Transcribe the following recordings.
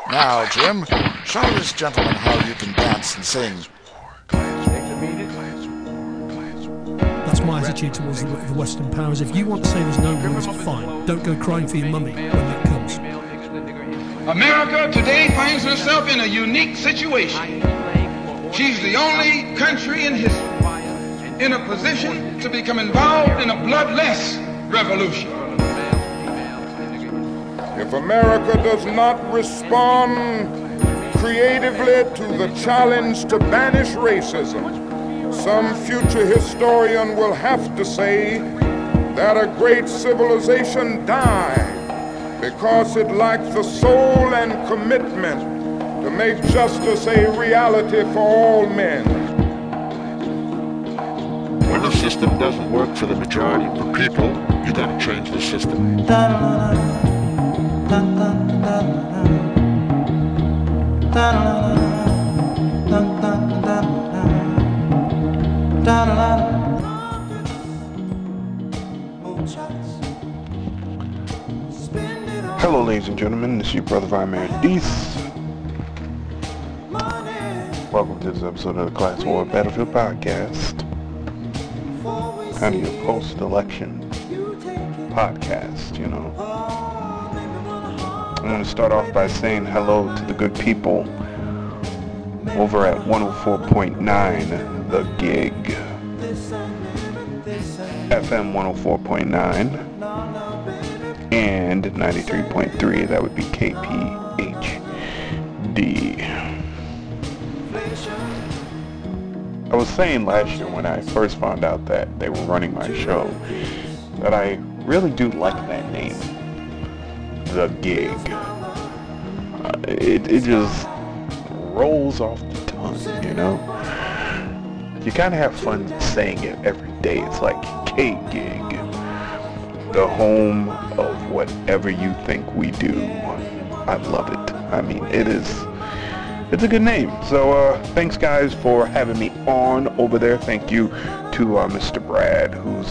Now, Jim, show this gentleman how you can dance and sing. That's my attitude towards the Western powers. If you want to say there's no wars, fine. Don't go crying for your mummy when that comes. America today finds herself in a unique situation. She's the only country in history in a position to become involved in a bloodless revolution. If America does not respond creatively to the challenge to banish racism, some future historian will have to say that a great civilization died because it lacked the soul and commitment to make justice a reality for all men. When the system doesn't work for the majority of the people, you gotta change the system. Hello, ladies and gentlemen, this is your brother Vimar Deese. Welcome to this episode of the Class War Battlefield Podcast, kind of your post-election podcast, you know. I'm going to start off by saying hello to the good people over at 104.9 The Gig, FM 104.9, and 93.3, that would be KPHD. I was saying last year when I first found out that they were running my show that I really do like that name, The Gig. It just rolls off the tongue, you know? You kind of have fun saying it every day. It's like K-Gig, the home of whatever you think we do. I love it. I mean, it's a good name. So thanks guys for having me on over there. Thank you to Mr. Brad, who's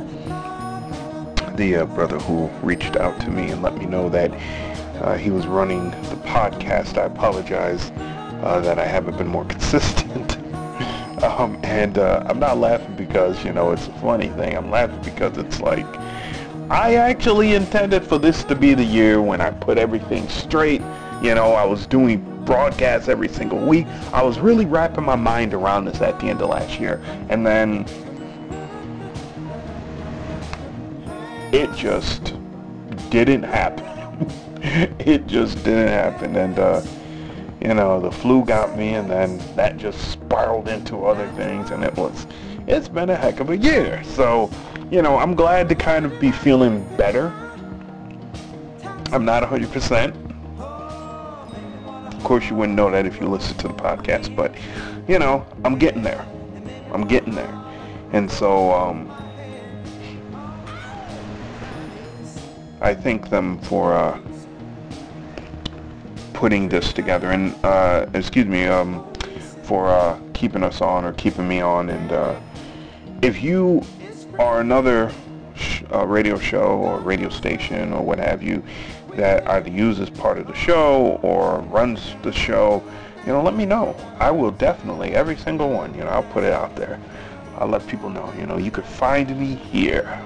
the brother who reached out to me and let me know that he was running the podcast. I apologize that I haven't been more consistent. And I'm not laughing because, you know, it's a funny thing. I'm laughing because it's like, I actually intended for this to be the year when I put everything straight. You know, I was doing broadcasts every single week. I was really wrapping my mind around this at the end of last year. And then it just didn't happen. It just didn't happen. And, you know, the flu got me, and then that just spiraled into other things. And it's been a heck of a year. So, you know, I'm glad to kind of be feeling better. I'm not 100%. Of course, you wouldn't know that if you listen to the podcast, but, you know, I'm getting there. I'm getting there. And so, I thank them for, putting this together, and, for, keeping us on, or keeping me on. And, if you are another radio show or radio station or what have you that either uses part of the show or runs the show, you know, let me know. I will definitely, every single one, you know, I'll put it out there. I'll let people know, you know, you could find me here.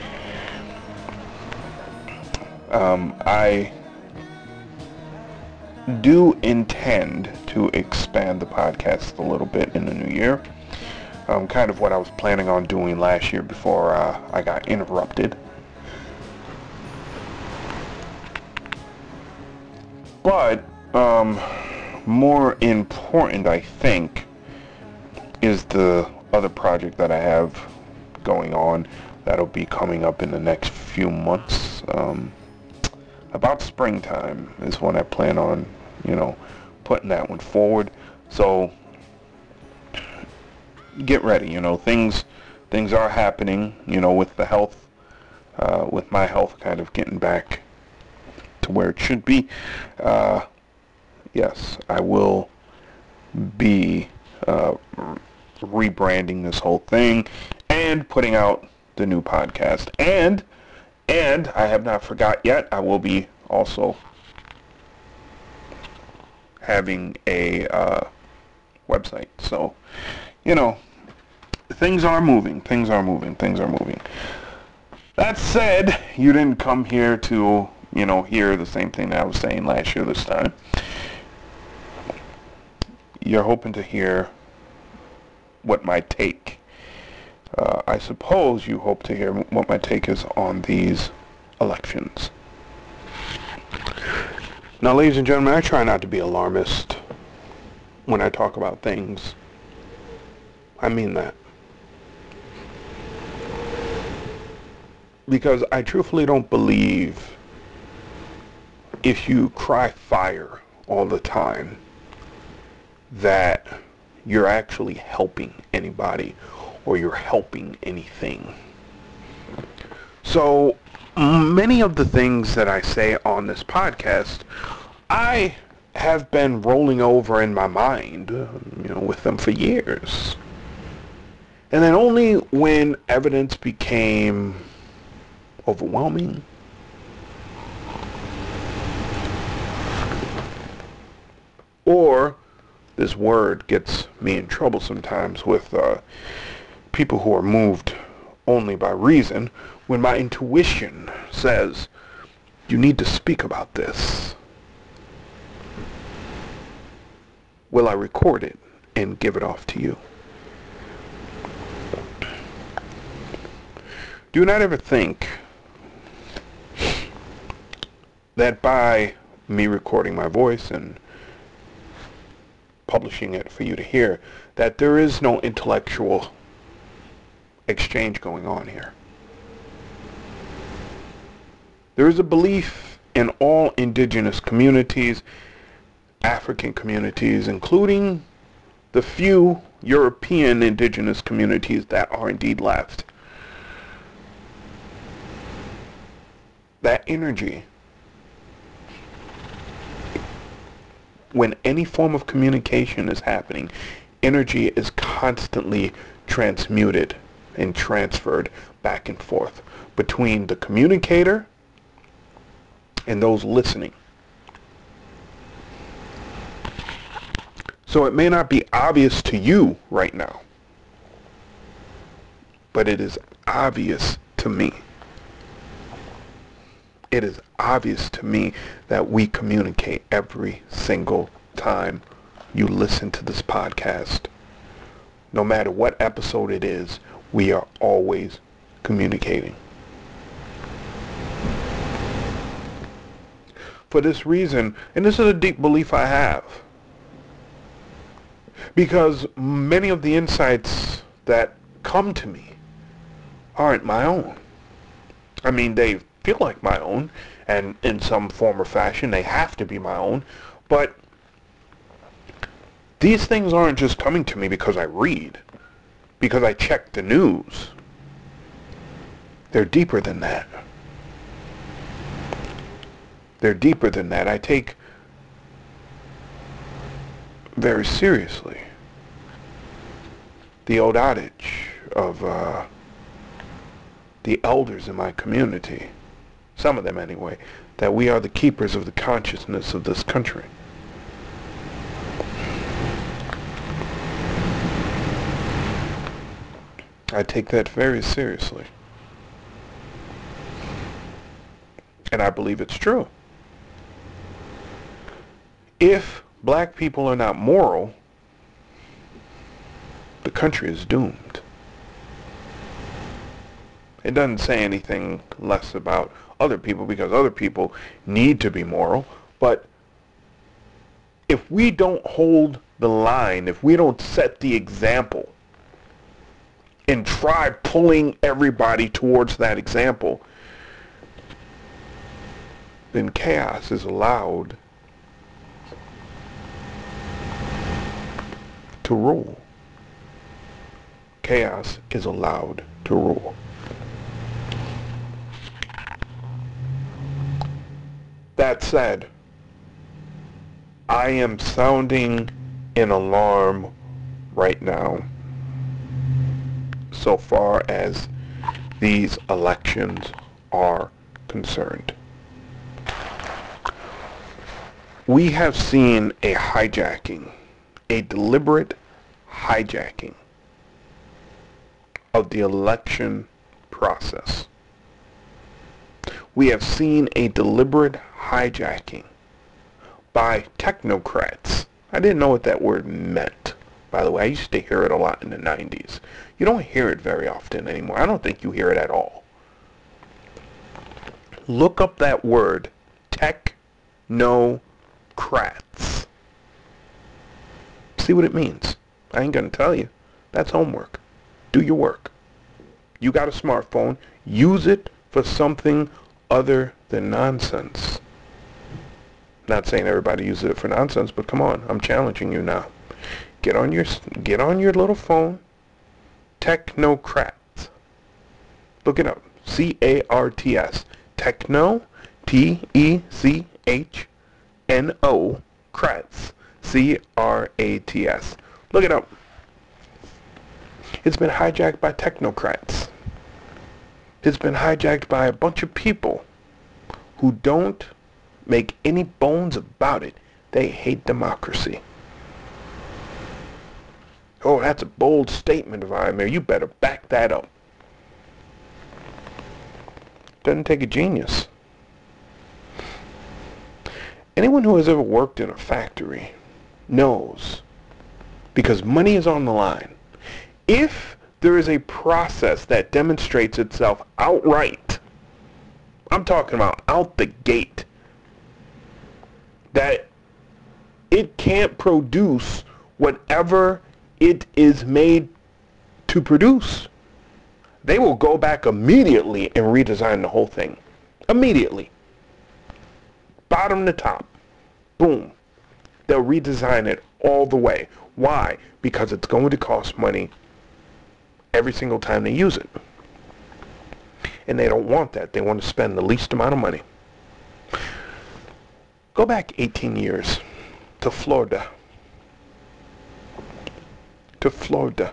I do intend to expand the podcast a little bit in the new year. Kind of what I was planning on doing last year before I got interrupted. But more important, I think, is the other project that I have going on that'll be coming up in the next few months. About springtime is when I plan on, you know, putting that one forward. So get ready, you know, things are happening, you know, with the health, with my health kind of getting back to where it should be. Yes, I will be rebranding this whole thing and putting out the new podcast. And I have not forgot yet, I will be also having a website. So, things are moving. That said, you didn't come here to, hear the same thing that I was saying last year this time. You're hoping to hear what my take, I suppose you hope to hear what my take is on these elections. Now, ladies and gentlemen, I try not to be alarmist when I talk about things. I mean that. Because I truthfully don't believe if you cry fire all the time that you're actually helping anybody or you're helping anything. So many of the things that I say on this podcast, I have been rolling over in my mind, with them for years. And then only when evidence became overwhelming, or this word gets me in trouble sometimes with people who are moved only by reason, when my intuition says, you need to speak about this. Will I record it and give it off to you? Do not ever think that by me recording my voice and publishing it for you to hear, that there is no intellectual exchange going on here. There is a belief in all indigenous communities, African communities, including the few European indigenous communities that are indeed left, that energy, when any form of communication is happening, energy is constantly transmuted and transferred back and forth between the communicator and those listening. So it may not be obvious to you right now, but it is obvious to me. It is obvious to me that we communicate every single time you listen to this podcast. No matter what episode it is, we are always communicating. For this reason, and this is a deep belief I have, because many of the insights that come to me aren't my own. I mean, they feel like my own, and in some form or fashion they have to be my own, but these things aren't just coming to me because I read, because I check the news. They're deeper than that. They're deeper than that. I take very seriously the old adage of the elders in my community, some of them anyway, that we are the keepers of the consciousness of this country. I take that very seriously. And I believe it's true. If black people are not moral, the country is doomed. It doesn't say anything less about other people, because other people need to be moral. But if we don't hold the line, if we don't set the example and try pulling everybody towards that example, then chaos is allowed to rule. Chaos is allowed to rule. That said, I am sounding an alarm right now so far as these elections are concerned. We have seen a hijacking, a deliberate hijacking of the election process. We have seen a deliberate hijacking by technocrats. I didn't know what that word meant, by the way. I used to hear it a lot in the 90s. You don't hear it very often anymore. I don't think you hear it at all. Look up that word, technocrats. See what it means. I ain't gonna tell you. That's homework. Do your work. You got a smartphone. Use it for something other than nonsense. Not saying everybody uses it for nonsense, but come on, I'm challenging you now. Get on your little phone. Technocrats. Look it up. C-A-R-T-S. Techno, T-E-C-H-N-O, crats, C-R-A-T-S. Look it up. It's been hijacked by technocrats. It's been hijacked by a bunch of people who don't make any bones about it. They hate democracy. Oh, that's a bold statement, Vladimir. You better back that up. Doesn't take a genius. Anyone who has ever worked in a factory knows, because money is on the line, if there is a process that demonstrates itself outright, I'm talking about out the gate, that it can't produce whatever it is made to produce, they will go back immediately and redesign the whole thing. Immediately. Bottom to top. Boom. They'll redesign it all the way. Why? Because it's going to cost money every single time they use it. And they don't want that. They want to spend the least amount of money. Go back 18 years to Florida. To Florida.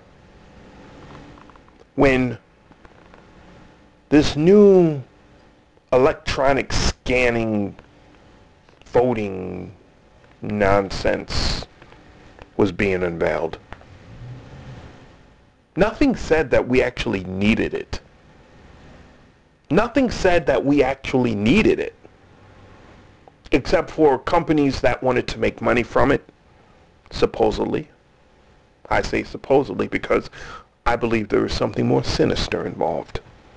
When this new electronic scanning voting nonsense was being unveiled. Nothing said that we actually needed it. Nothing said that we actually needed it, except for companies that wanted to make money from it, supposedly. I say supposedly because I believe there is something more sinister involved.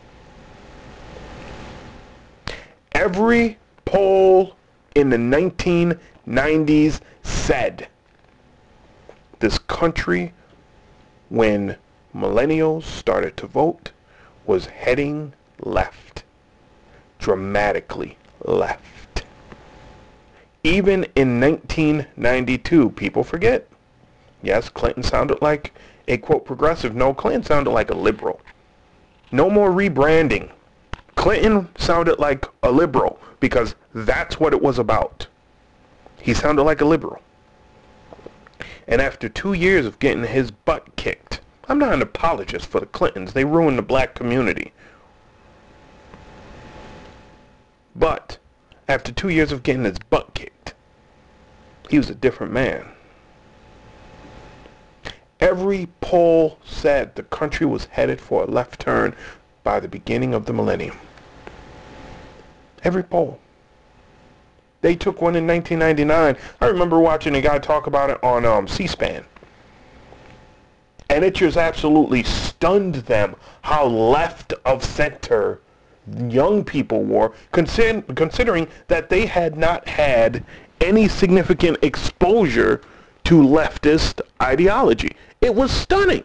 Every poll in the 1990s said this country, when millennials started to vote, was heading left. Dramatically left. Even in 1992, people forget. Yes, Clinton sounded like a, quote, progressive. No, Clinton sounded like a liberal. No more rebranding. Clinton sounded like a liberal because that's what it was about. He sounded like a liberal. And after 2 years of getting his butt kicked, I'm not an apologist for the Clintons. They ruined the black community. But after 2 years of getting his butt kicked, he was a different man. Every poll said the country was headed for a left turn by the beginning of the millennium. Every poll. They took one in 1999. I remember watching a guy talk about it on C-SPAN. And it just absolutely stunned them how left of center young people were, considering that they had not had any significant exposure to leftist ideology. It was stunning.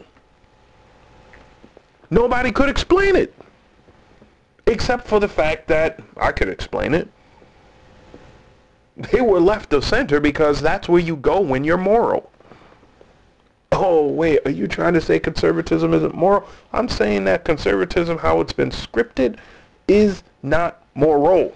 Nobody could explain it. Except for the fact that I could explain it. They were left of center because that's where you go when you're moral. Oh, wait, are you trying to say conservatism isn't moral? I'm saying that conservatism, how it's been scripted, is not moral.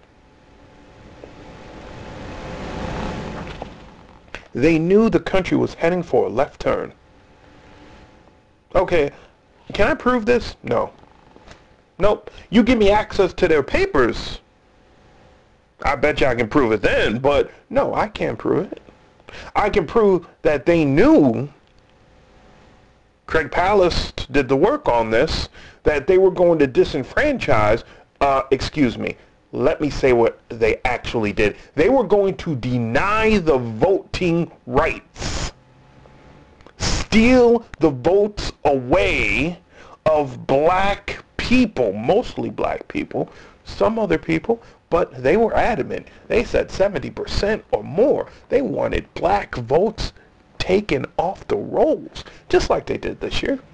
They knew the country was heading for a left turn. Okay, can I prove this? No. Nope. You give me access to their papers, I bet you I can prove it then, but no, I can't prove it. I can prove that they knew, Craig Pallas did the work on this, that they were going to disenfranchise, let me say what they actually did. They were going to deny the voting rights, steal the votes away of black people, mostly black people, some other people, but they were adamant. They said 70% or more. They wanted black votes taken off the rolls, just like they did this year.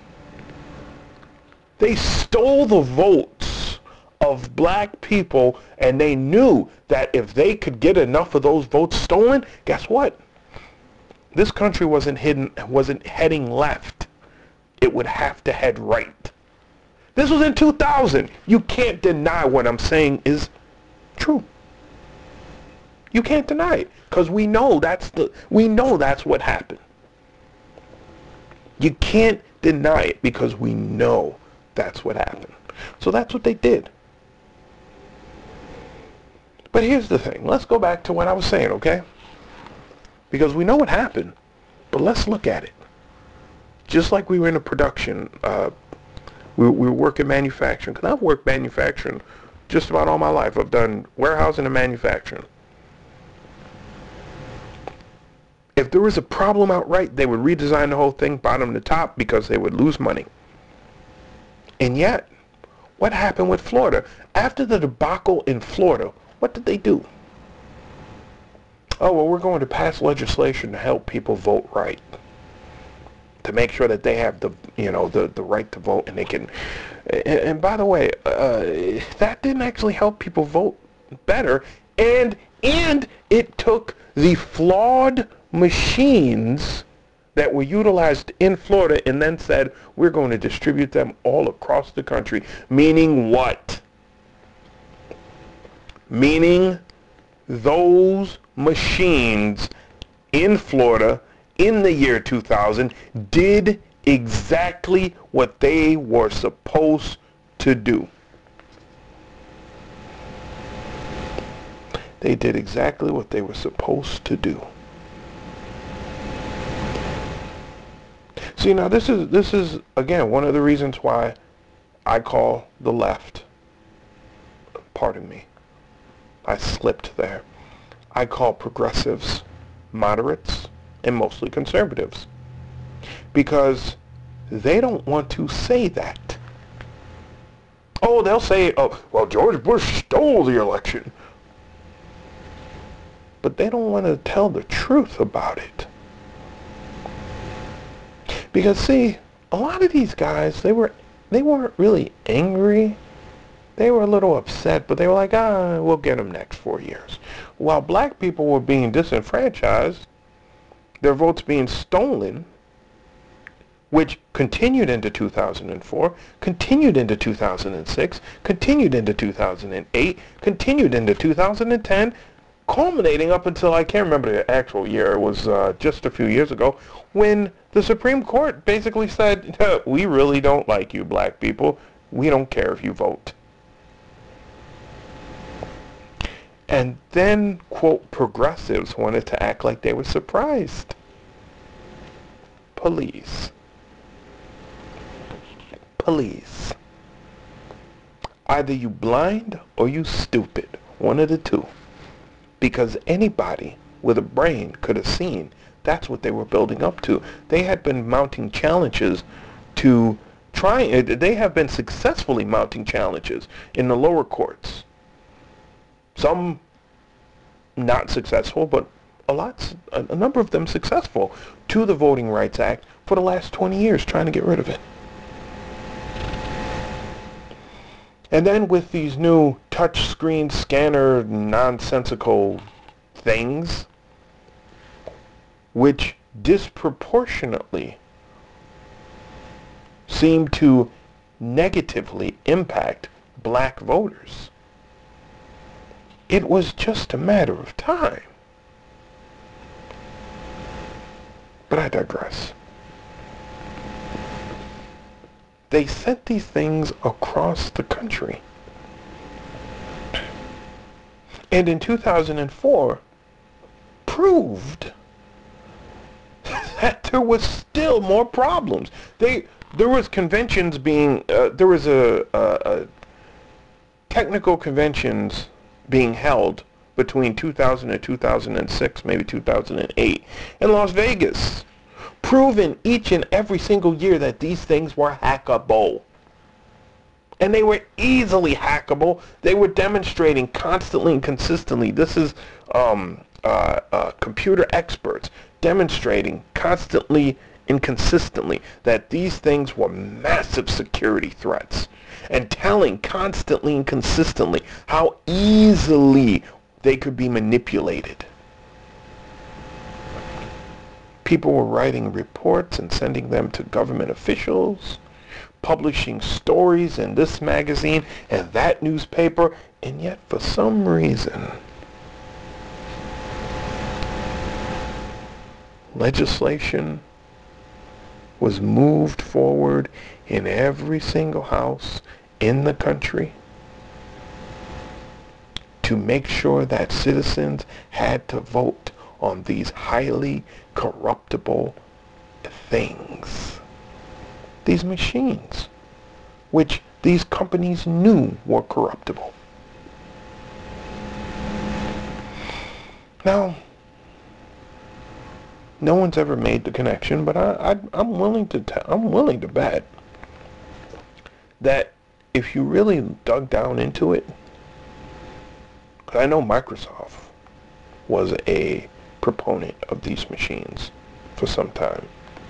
They stole the votes of black people, and they knew that if they could get enough of those votes stolen, guess what? This country wasn't heading left. It would have to head right. This was in 2000. You can't deny what I'm saying is true. You can't deny it, because we know that's what happened. You can't deny it because we know that's what happened. So that's what they did. But here's the thing. Let's go back to what I was saying, okay? Because we know what happened, but let's look at it. Just like we were in a production, we were working manufacturing, because I've worked manufacturing just about all my life. I've done warehousing and manufacturing. If there was a problem outright, they would redesign the whole thing bottom to top because they would lose money. And yet, what happened with Florida? After the debacle in Florida, what did they do? Oh, well, we're going to pass legislation to help people vote right, to make sure that they have the right to vote, and they can. And by the way, that didn't actually help people vote better, and it took the flawed machines that were utilized in Florida and then said, we're going to distribute them all across the country. Meaning what? Meaning those machines in Florida in the year 2000 did exactly what they were supposed to do. They did exactly what they were supposed to do. See, now this is again one of the reasons why I call the left, pardon me, I slipped there, I call progressives moderates and mostly conservatives, because they don't want to say that. Oh, they'll say, oh, well, George Bush stole the election. But they don't want to tell the truth about it. Because, see, a lot of these guys, they weren't really angry. They were a little upset, but they were like, we'll get them next 4 years. While black people were being disenfranchised, their votes being stolen, which continued into 2004, continued into 2006, continued into 2008, continued into 2010, culminating up until, I can't remember the actual year, it was just a few years ago, when the Supreme Court basically said, we really don't like you black people, we don't care if you vote. And then, quote, progressives wanted to act like they were surprised. Please. Either you blind or you stupid. One of the two. Because anybody with a brain could have seen that's what they were building up to. They had been mounting challenges to try, they have been successfully mounting challenges in the lower courts. Some not successful, but a number of them successful to the Voting Rights Act for the last 20 years, trying to get rid of it. And then with these new touch screen scanner nonsensical things, which disproportionately seem to negatively impact black voters, it was just a matter of time. But I digress. They sent these things across the country. And in 2004, proved that there was still more problems. There was conventions being, there was a technical conventions being held between 2000 and 2006, maybe 2008, in Las Vegas, proven each and every single year that these things were hackable. And they were easily hackable. They were demonstrating constantly and consistently. This is computer experts demonstrating constantly and consistently that these things were massive security threats, and telling constantly and consistently how easily they could be manipulated. People were writing reports and sending them to government officials, publishing stories in this magazine and that newspaper, and yet for some reason legislation was moved forward in every single house in the country to make sure that citizens had to vote on these highly corruptible things. These machines, which these companies knew were corruptible. Now, no one's ever made the connection, but I'm willing to bet that if you really dug down into it, 'cause I know Microsoft was a proponent of these machines for some time.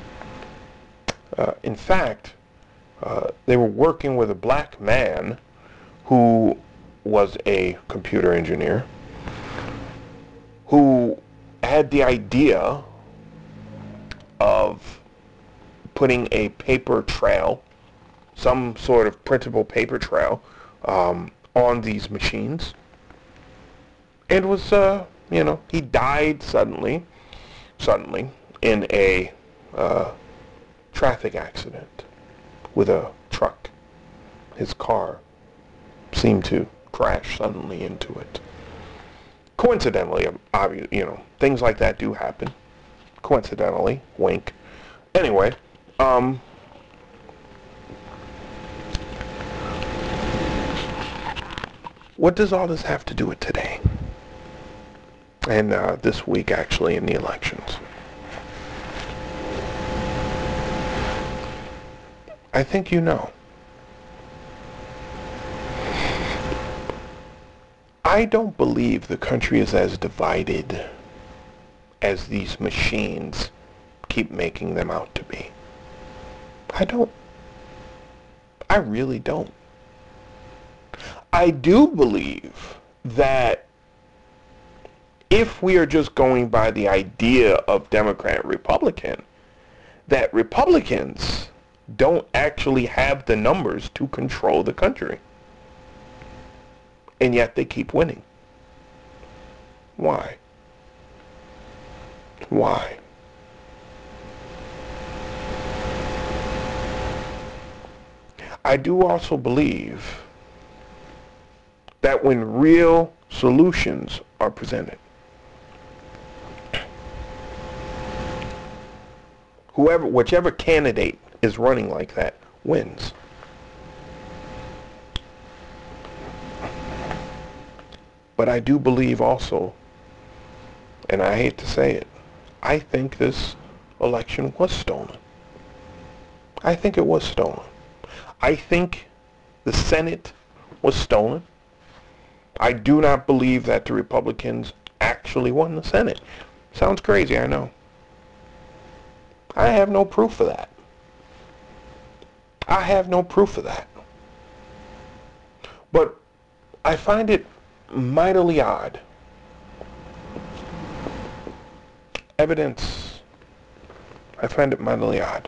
In fact, they were working with a black man who was a computer engineer who had the idea of putting a paper trail, some sort of printable paper trail, on these machines. And was, he died suddenly in a traffic accident with a truck. His car seemed to crash suddenly into it. Coincidentally, things like that do happen. Coincidentally, wink. Anyway, what does all this have to do with today? And this week, actually, in the elections. I think you know. I don't believe the country is as divided as these machines keep making them out to be. I don't. I really don't. I do believe that if we are just going by the idea of Democrat Republican, that Republicans don't actually have the numbers to control the country. And yet they keep winning. Why? Why? I do also believe that when real solutions are presented, whichever candidate is running like that wins. But I do believe also, and I hate to say it, I think this election was stolen. I think it was stolen. I think the Senate was stolen. I do not believe that the Republicans actually won the Senate. Sounds crazy, I know. I have no proof of that. I have no proof of that. But I find it mightily odd. Evidence, I find it mightily odd.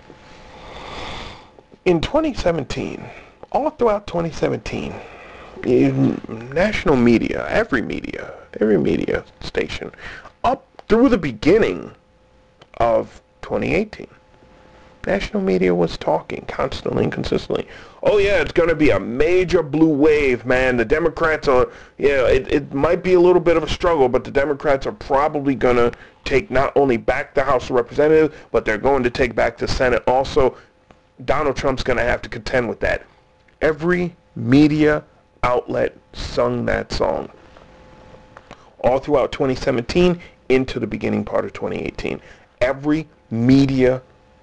In 2017, all throughout 2017, national media, every media station, up through the beginning of 2018, national media was talking constantly and consistently. Oh yeah, it's going to be a major blue wave, man. The Democrats are, it might be a little bit of a struggle, but the Democrats are probably going to take not only back the House of Representatives, but they're going to take back the Senate also. Donald Trump's going to have to contend with that. Every media outlet sung that song all throughout 2017 into the beginning part of 2018. Every media,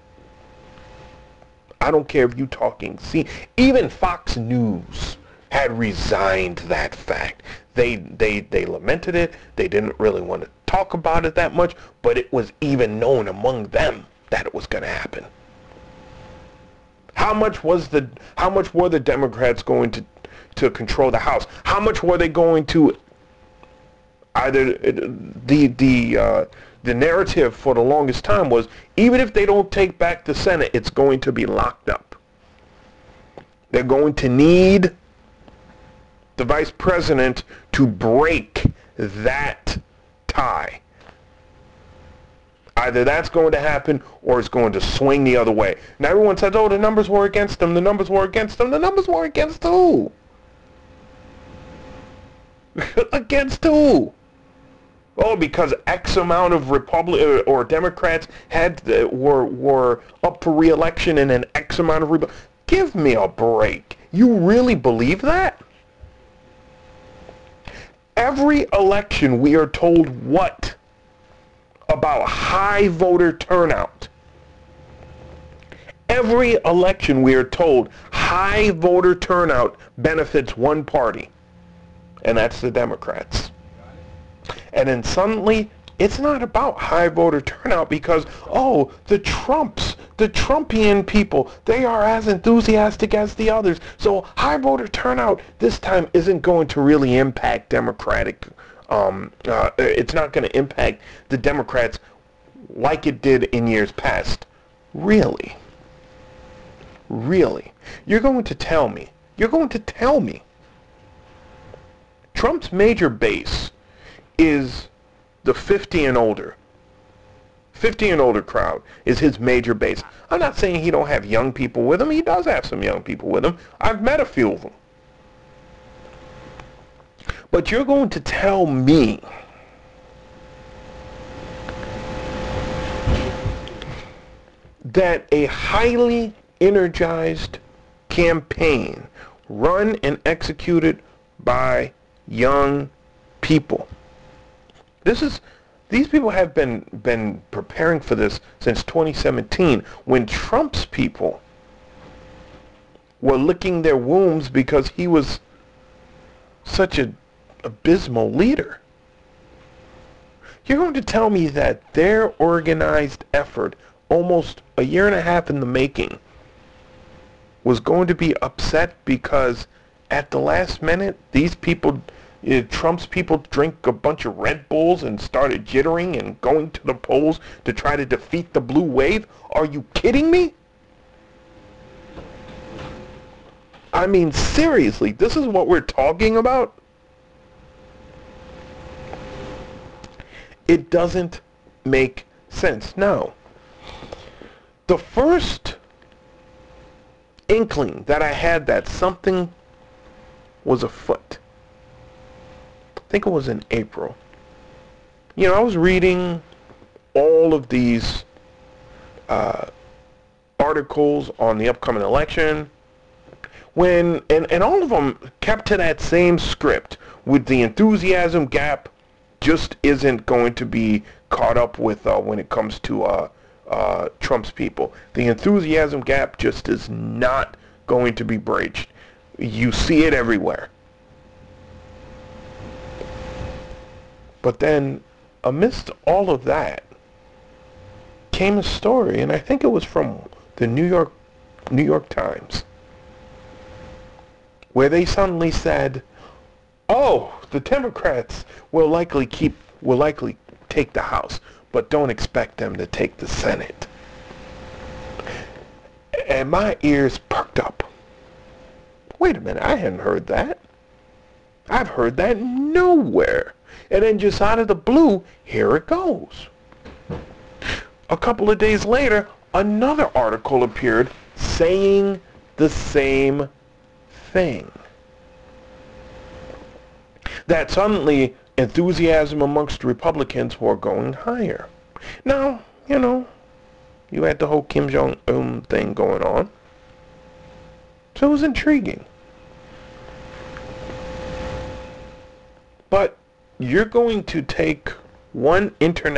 I don't care if you talking, see, even Fox News had resigned that fact. They lamented it. They didn't really want to talk about it that much, but it was even known among them that it was going to happen. How much were the Democrats going to control the House? How much were they going to either the narrative for the longest time was, even if they don't take back the Senate, it's going to be locked up. They're going to need the vice president to break that tie. Either that's going to happen or it's going to swing the other way. Now everyone says, oh, the numbers were against them. The numbers were against them. The numbers were against who? Against who? Oh, because X amount of Republicans or Democrats were up for re-election and an X amount of Give me a break. You really believe that? Every election we are told what? About high voter turnout. Every election we are told high voter turnout benefits one party, and that's the Democrats. And then suddenly, it's not about high voter turnout because, oh, the Trumpian people, they are as enthusiastic as the others. So high voter turnout this time isn't going to really impact Democratic. It's not going to impact the Democrats like it did in years past. Really? Really? You're going to tell me Trump's major base is the 50 and older. 50 and older crowd is his major base. I'm not saying he don't have young people with him. He does have some young people with him. I've met a few of them. But you're going to tell me that a highly energized campaign run and executed by young people. These people have been preparing for this since 2017 when Trump's people were licking their wounds because he was such an abysmal leader. You're going to tell me that their organized effort, almost a year and a half in the making, was going to be upset because at the last minute, these people, Trump's people, drink a bunch of Red Bulls and started jittering and going to the polls to try to defeat the blue wave? Are you kidding me? I mean, seriously, this is what we're talking about? It doesn't make sense. Now, the first inkling that I had that something was afoot, I think it was in April. You know, I was reading all of these articles on the upcoming election, and all of them kept to that same script, with the enthusiasm gap just isn't going to be caught up with when it comes to Trump's people. The enthusiasm gap just is not going to be bridged. You see it everywhere. But then, amidst all of that, came a story, and I think it was from the New York Times, where they suddenly said, "Oh, the Democrats will likely take the House, but don't expect them to take the Senate." And my ears perked up. Wait a minute, I hadn't heard that. I've heard that nowhere. And then just out of the blue, here it goes. A couple of days later, another article appeared saying the same thing. That suddenly enthusiasm amongst Republicans were going higher. Now, you had the whole Kim Jong-un thing going on. So it was intriguing. But you're going to take one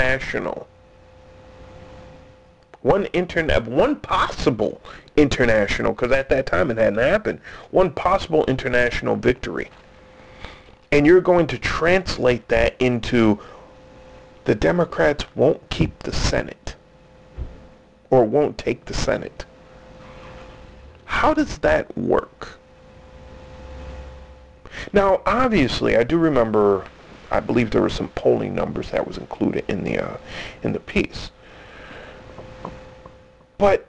possible international, because at that time it hadn't happened, one possible international victory. And you're going to translate that into the Democrats won't keep the Senate or won't take the Senate. How does that work? Now, obviously, I do remember, I believe there were some polling numbers that was included in the piece. But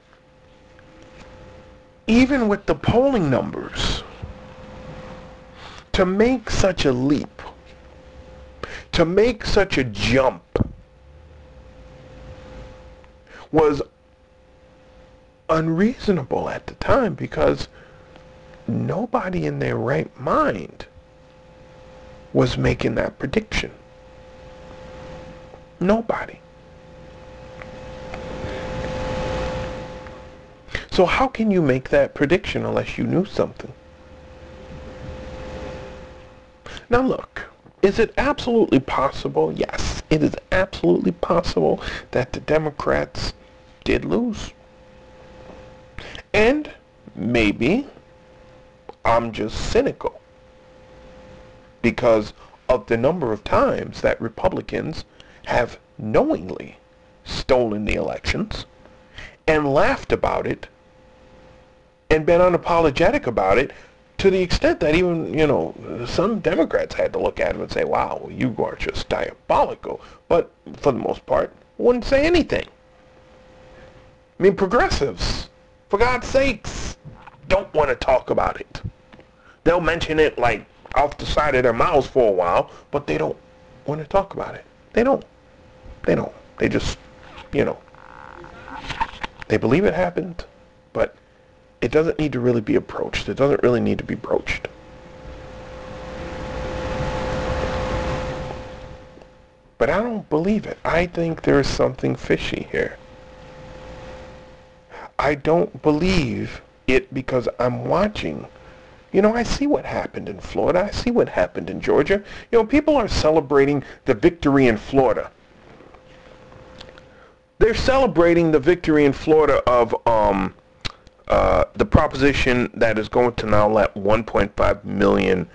even with the polling numbers, to make such a leap, to make such a jump, was unreasonable at the time, because nobody in their right mind was making that prediction. Nobody. So how can you make that prediction unless you knew something? Now look, is it absolutely possible? Yes, it is absolutely possible that the Democrats did lose. And maybe I'm just cynical because of the number of times that Republicans have knowingly stolen the elections and laughed about it and been unapologetic about it, to the extent that even, some Democrats had to look at him and say, wow, you are just diabolical. But for the most part, wouldn't say anything. I mean, progressives, for God's sakes, don't want to talk about it. They'll mention it like off the side of their mouths for a while, but they don't want to talk about it. They don't. They just, they believe it happened, but it doesn't need to really be approached. It doesn't really need to be broached. But I don't believe it. I think there's something fishy here. I don't believe it because I'm watching. I see what happened in Florida. I see what happened in Georgia. People are celebrating the victory in Florida. They're celebrating the victory in Florida of the proposition that is going to now let 1.5 million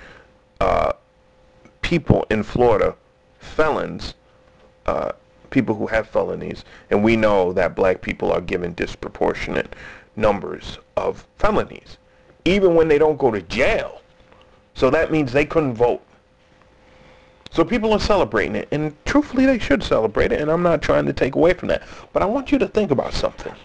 people in Florida, felons, people who have felonies, and we know that black people are given disproportionate numbers of felonies, even when they don't go to jail. So that means they couldn't vote. So people are celebrating it, and truthfully they should celebrate it, and I'm not trying to take away from that. But I want you to think about something.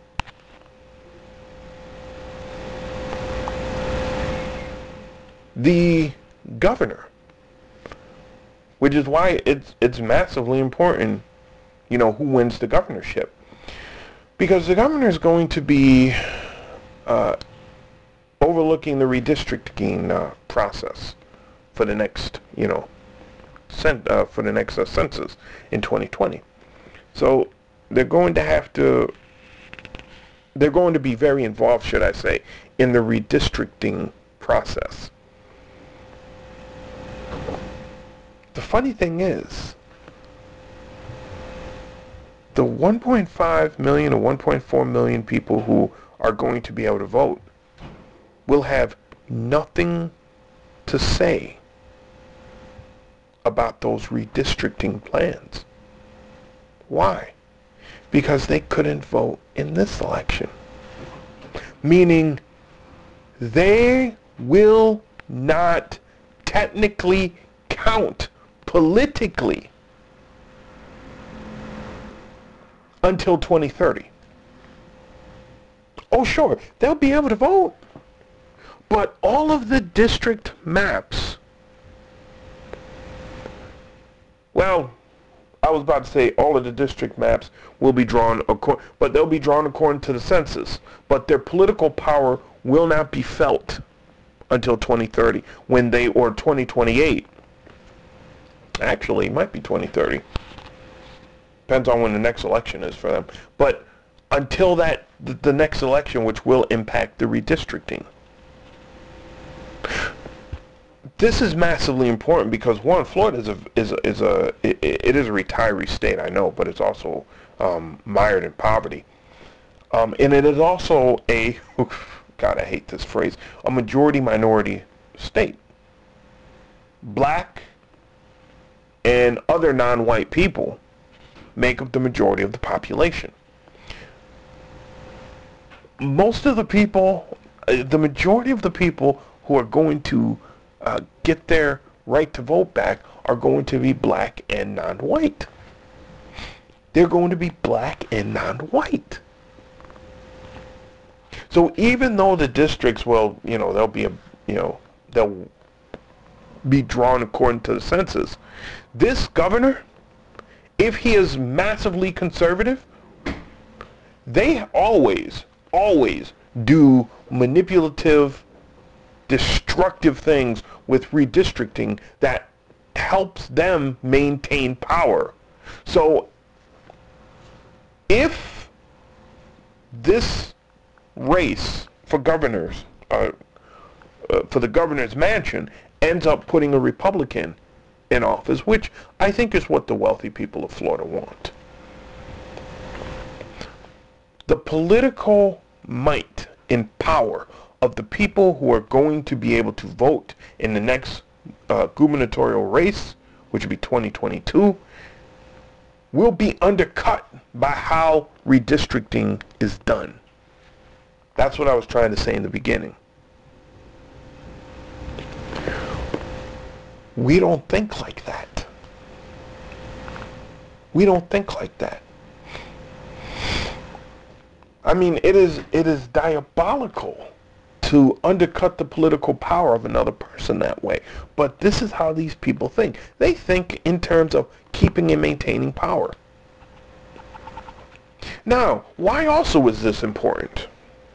The governor, which is why it's massively important, who wins the governorship. Because the governor is going to be overlooking the redistricting process for the next, census in 2020. So they're going to be very involved, should I say, in the redistricting process. The funny thing is, the 1.5 million or 1.4 million people who are going to be able to vote will have nothing to say about those redistricting plans. Why? Because they couldn't vote in this election. Meaning, they will not technically count politically until 2030. Oh, sure, they'll be able to vote, but all of the district maps, well, I was about to say all of the district maps will be drawn, but they'll be drawn according to the census. But their political power will not be felt until 2030, or 2028. Actually, it might be 2030. Depends on when the next election is for them. But until the next election, which will impact the redistricting. This is massively important because one, Florida is a retiree state, I know, but it's also mired in poverty, and it is also God, I hate this phrase, a majority minority state. Black and other non-white people make up the majority of the population. Most of the people, the majority of the people who are going to get their right to vote back are going to be black and non-white. They're going to be black and non-white. So even though the districts will, they'll be drawn according to the census, this governor, if he is massively conservative, they always do manipulative, destructive things with redistricting that helps them maintain power. So if this race for governors, for the governor's mansion, ends up putting a Republican in office, which I think is what the wealthy people of Florida want, the political might and power of the people who are going to be able to vote in the next gubernatorial race, which will be 2022, will be undercut by how redistricting is done. That's what I was trying to say in the beginning. We don't think like that. We don't think like that. I mean, it is diabolical to undercut the political power of another person that way. But this is how these people think. They think in terms of keeping and maintaining power. Now, why also is this important?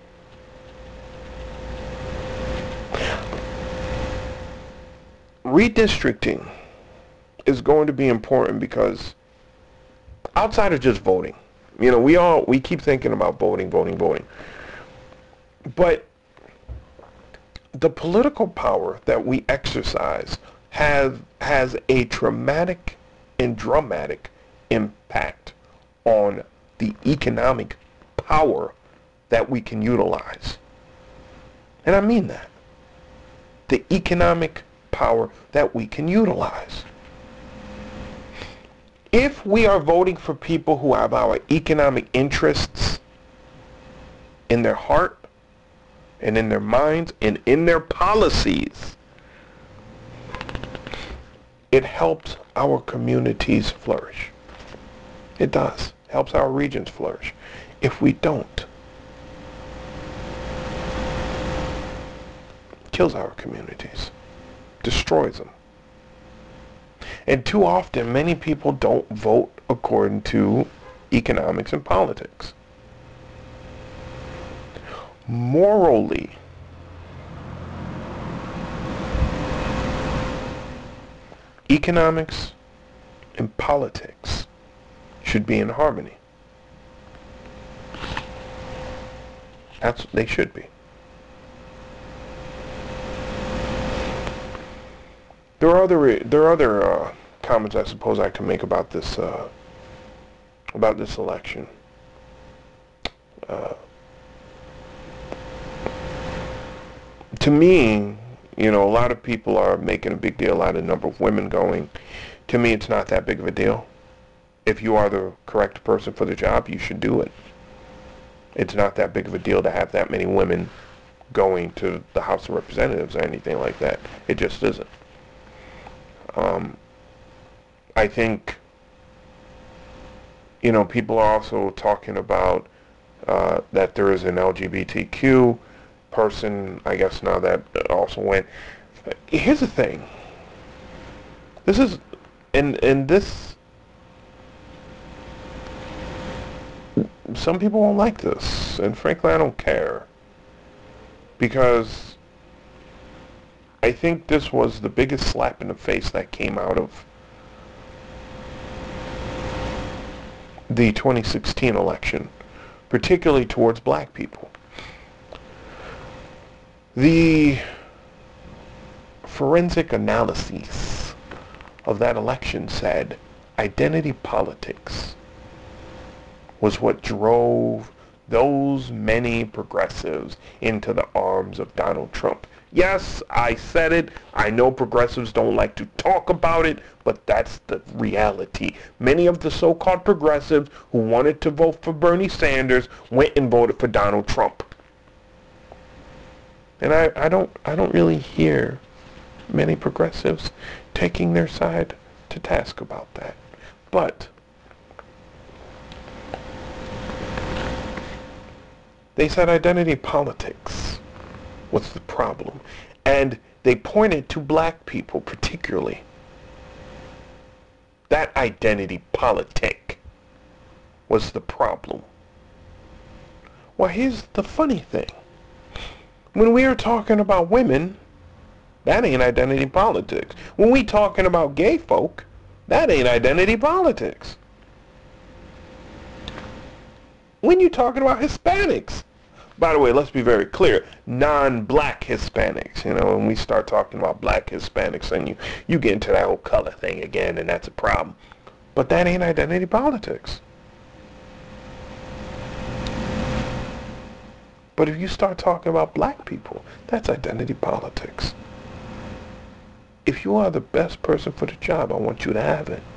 Redistricting is going to be important because outside of just voting, we keep thinking about voting. But the political power that we exercise has a traumatic and dramatic impact on the economic power that we can utilize. And I mean that. The economic power that we can utilize. If we are voting for people who have our economic interests in their heart and in their minds and in their policies, it helps our communities flourish. It does. It helps our regions flourish. If we don't, it kills our communities, destroys them. And too often, many people don't vote according to economics and politics. Morally, economics and politics should be in harmony. They should be. There are other comments I suppose I can make about this election. To me, a lot of people are making a big deal out of the number of women going. To me, it's not that big of a deal. If you are the correct person for the job, you should do it. It's not that big of a deal to have that many women going to the House of Representatives or anything like that. It just isn't. I think, people are also talking about that there is an LGBTQ person, I guess now that also went. Here's the thing. This is, and this some people won't like this, and frankly I don't care, because I think this was the biggest slap in the face that came out of the 2016 election, particularly towards black people. The forensic analyses of that election said identity politics was what drove those many progressives into the arms of Donald Trump. Yes, I said it. I know progressives don't like to talk about it, but that's the reality. Many of the so-called progressives who wanted to vote for Bernie Sanders went and voted for Donald Trump. And I don't really hear many progressives taking their side to task about that. But they said identity politics was the problem. And they pointed to black people particularly. That identity politic was the problem. Well, here's the funny thing. When we are talking about women, that ain't identity politics. When we talking about gay folk, that ain't identity politics. When you talking about Hispanics, by the way, let's be very clear, non-black Hispanics, when we start talking about black Hispanics, then you get into that whole color thing again, and that's a problem. But that ain't identity politics. But if you start talking about black people, that's identity politics. If you are the best person for the job, I want you to have it.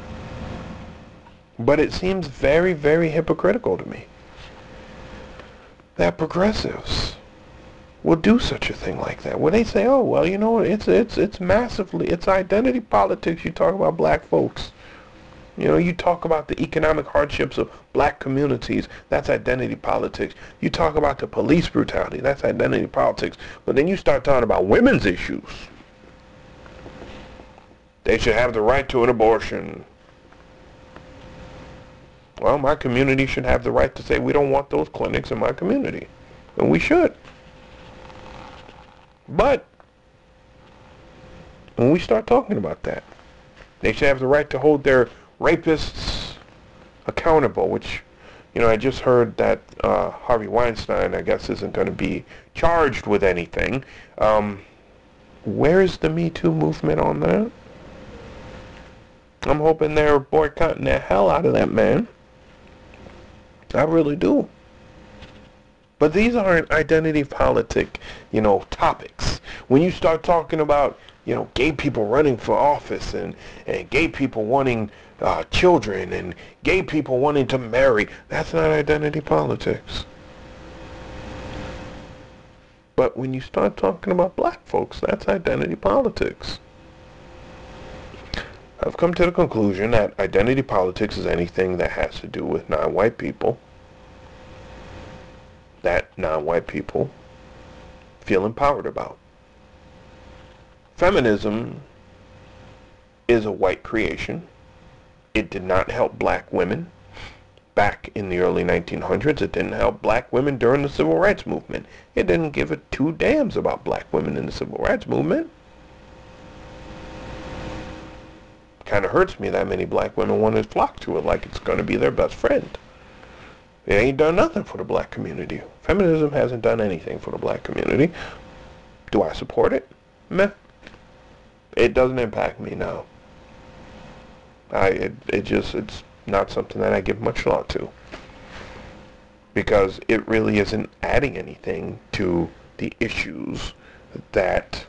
But it seems very, very hypocritical to me that progressives will do such a thing like that, where they say, oh, well, it's massively, it's identity politics. You talk about black folks. You talk about the economic hardships of black communities. That's identity politics. You talk about the police brutality. That's identity politics. But then you start talking about women's issues. They should have the right to an abortion. Well, my community should have the right to say we don't want those clinics in my community. And we should. But when we start talking about that, they should have the right to hold their rapists accountable, which, I just heard that Harvey Weinstein, I guess, isn't going to be charged with anything. Where is the Me Too movement on that? I'm hoping they're boycotting the hell out of that man. I really do. But these aren't identity politic, topics. When you start talking about, gay people running for office and gay people wanting children and gay people wanting to marry, that's not identity politics. But when you start talking about black folks, that's identity politics. I've come to the conclusion that identity politics is anything that has to do with non-white people, that non-white people feel empowered about. Feminism is a white creation. It did not help black women back in the early 1900s. It didn't help black women during the Civil Rights Movement. It didn't give a two dams about black women in the Civil Rights Movement. Kind of hurts me that many black women want to flock to it like it's going to be their best friend. It ain't done nothing for the black community. Feminism hasn't done anything for the black community. Do I support it? Meh. It doesn't impact me now. It's not something that I give much thought to, because it really isn't adding anything to the issues that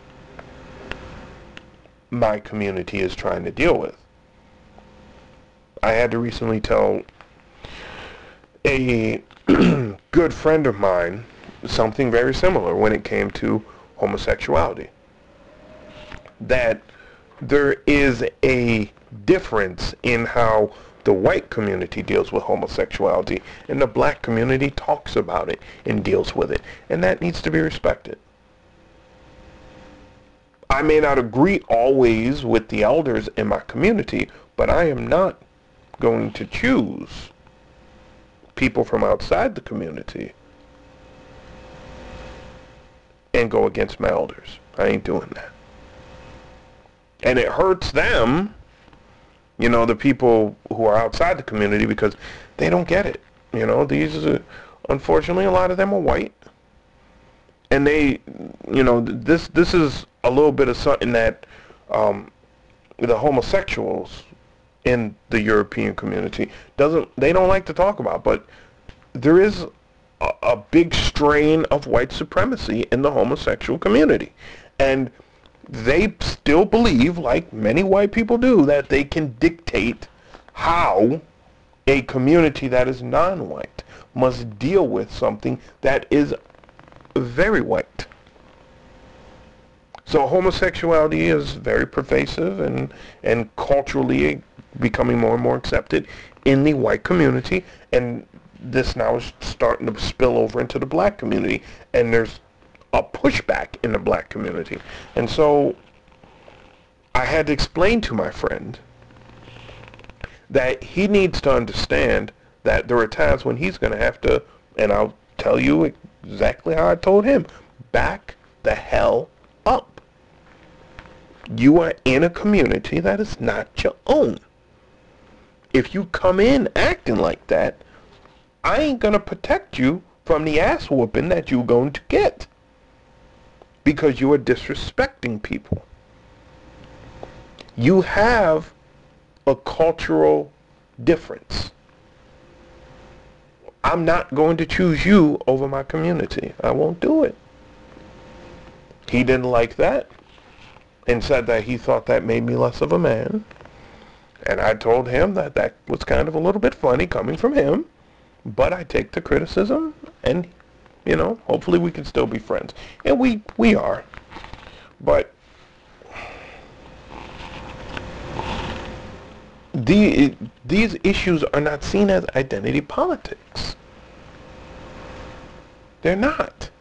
my community is trying to deal with. I had to recently tell a good friend of mine something very similar when it came to homosexuality. That there is a difference in how the white community deals with homosexuality and the black community talks about it and deals with it. And that needs to be respected. I may not agree always with the elders in my community, but I am not going to choose people from outside the community and go against my elders. I ain't doing that. And it hurts them, you know, the people who are outside the community, because they don't get it. You know, unfortunately, a lot of them are white. And they, you know, this is a little bit of something that the homosexuals in the European community they don't like to talk about, but there is a big strain of white supremacy in the homosexual community. And they still believe, like many white people do, that they can dictate how a community that is non-white must deal with something that is very white. So homosexuality is very pervasive and culturally becoming more and more accepted in the white community, and this now is starting to spill over into the black community, and there's a pushback in the black community. And so I had to explain to my friend that he needs to understand that there are times when he's going to have to, and I'll tell you exactly how I told him, back the hell up. You are in a community that is not your own. If you come in acting like that, I ain't going to protect you from the ass whooping that you're going to get, because you are disrespecting people. You have a cultural difference. I'm not going to choose you over my community. I won't do it. He didn't like that and said that he thought that made me less of a man. And I told him that that was kind of a little bit funny coming from him, but I take the criticism, and, you know, hopefully we can still be friends. And we are. But these issues are not seen as identity politics. They're not.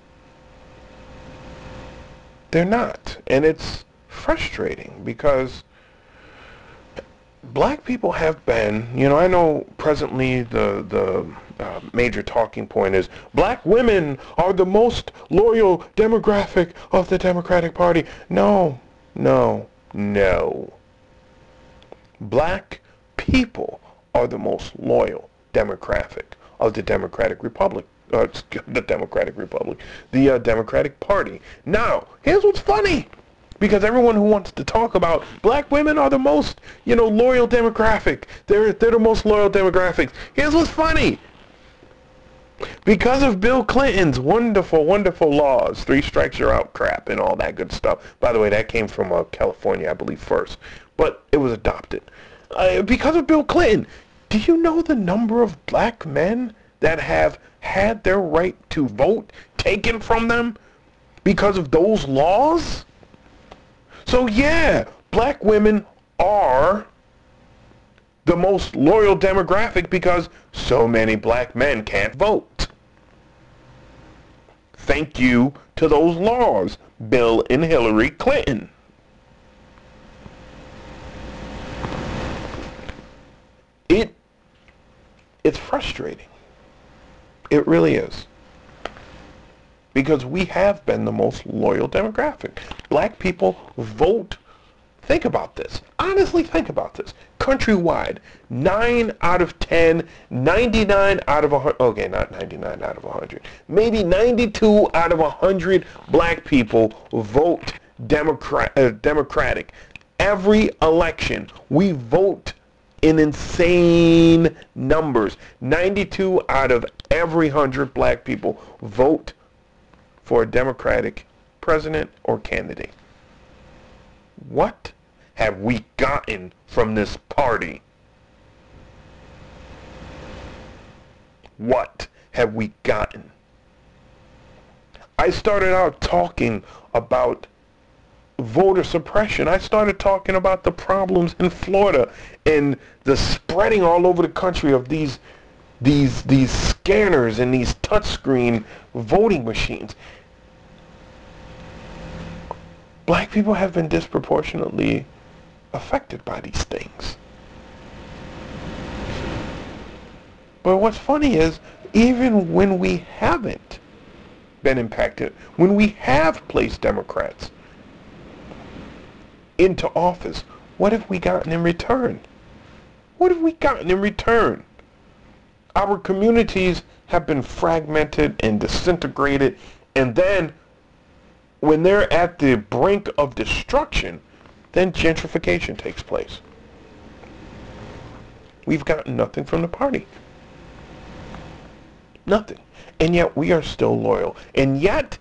They're not. And it's frustrating because black people have been, you know, I know presently the major talking point is black women are the most loyal demographic of the Democratic Party. No. Black people are the most loyal demographic of the Democratic Republic. The Democratic Party. Now, here's what's funny. Because everyone who wants to talk about black women are the most, you know, loyal demographic. They're the most loyal demographics. Here's what's funny. Because of Bill Clinton's wonderful, wonderful laws, 3 strikes you're out crap and all that good stuff. By the way, that came from California, I believe, first. But it was adopted. Because of Bill Clinton, do you know the number of black men that have had their right to vote taken from them because of those laws? So yeah, black women are the most loyal demographic because so many black men can't vote. Thank you to those laws, Bill and Hillary Clinton. It's frustrating. It really is. Because we have been the most loyal demographic. Black people vote. Think about this. Honestly, think about this. Countrywide, 9 out of 10, 99 out of 100, okay, not 99 out of 100, maybe 92 out of 100 black people vote Democratic. Every election, we vote in insane numbers. 92 out of every 100 black people vote for a Democratic president or candidate. What have we gotten from this party? What have we gotten? I started out talking about voter suppression. I started talking about the problems in Florida and the spreading all over the country of these scanners and these touchscreen voting machines. Black people have been disproportionately affected by these things. But what's funny is, even when we haven't been impacted, when we have placed Democrats into office, what have we gotten in return? What have we gotten in return? Our communities have been fragmented and disintegrated, and then when they're at the brink of destruction, then gentrification takes place. We've gotten nothing from the party. Nothing. And yet we are still loyal. And yet,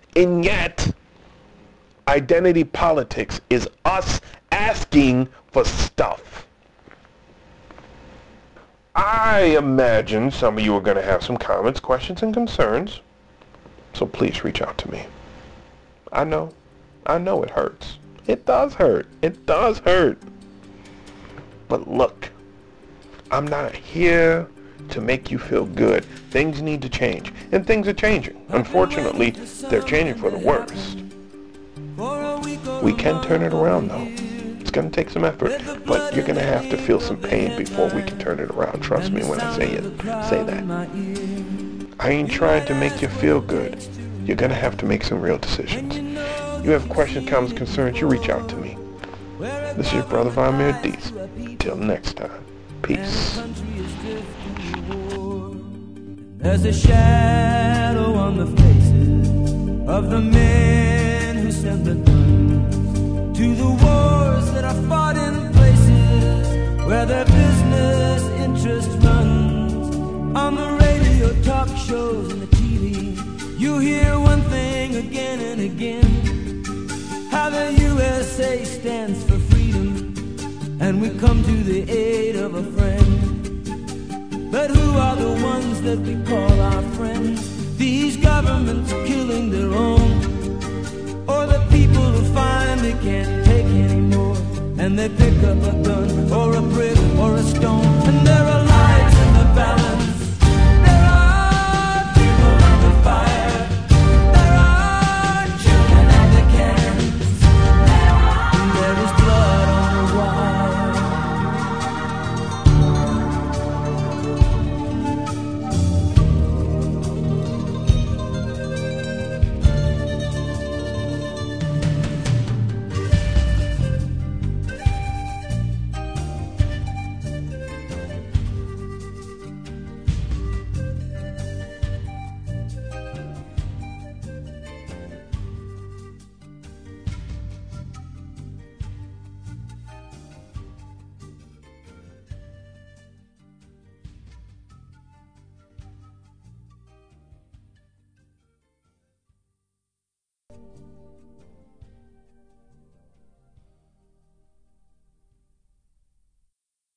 identity politics is us asking for stuff. I imagine some of you are going to have some comments, questions, and concerns. So please reach out to me. I know it hurts. It does hurt. It does hurt. But look, I'm not here to make you feel good. Things need to change. And things are changing. Unfortunately, they're changing for the worst. We can turn it around, though. It's going to take some effort, but you're going to have to feel some pain before we can turn it around. Trust me when I say that. I ain't trying to make you feel good. You're going to have to make some real decisions. You have questions, comments, concerns, you reach out to me. This is your brother Vamir Dees. Till next time. Peace. There's a shadow on the faces of the men who sent the guns to the wars that are fought in places where their business interest runs. On the radio, talk shows, and the TV, you hear one thing again and again, how the USA stands for freedom, and we come to the aid of a friend. But who are the ones that we call our friends? These governments killing their own, or the people who finally can't take anymore, and they pick up a gun or a brick or a stone, and there are lives in the balance. There are people under fire. There are children at the cans. And there is blood on the wire.